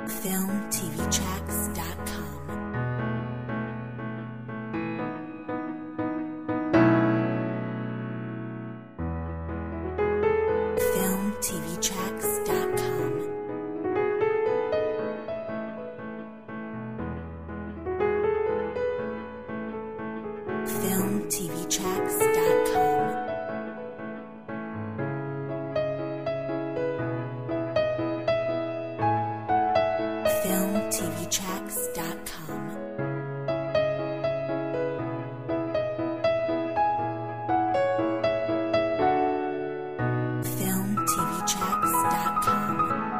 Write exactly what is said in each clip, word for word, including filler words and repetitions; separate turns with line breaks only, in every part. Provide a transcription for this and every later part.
film t v tracks dot com. film t v tracks dot com. film t v tracks dot com. film t v tracks dot com. film t v tracks dot com.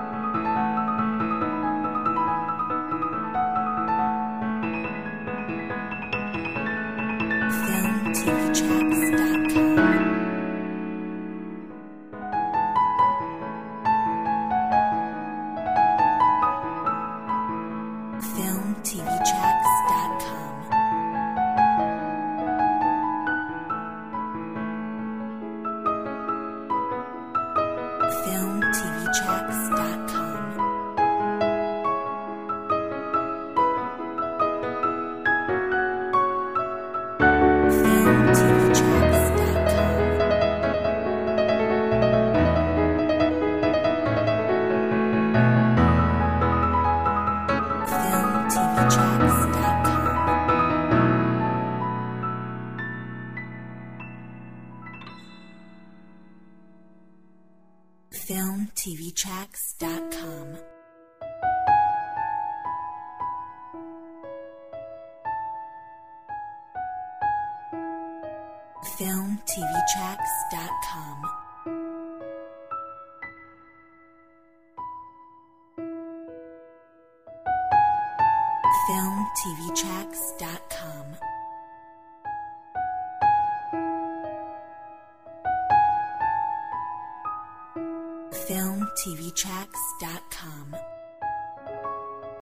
film t v tracks dot com. film t v tracks dot com. film t v tracks dot com. film t v tracks dot com. film t v tracks dot com. film t v tracks dot com. film t v tracks dot com. film t v tracks dot com. film t v tracks dot com.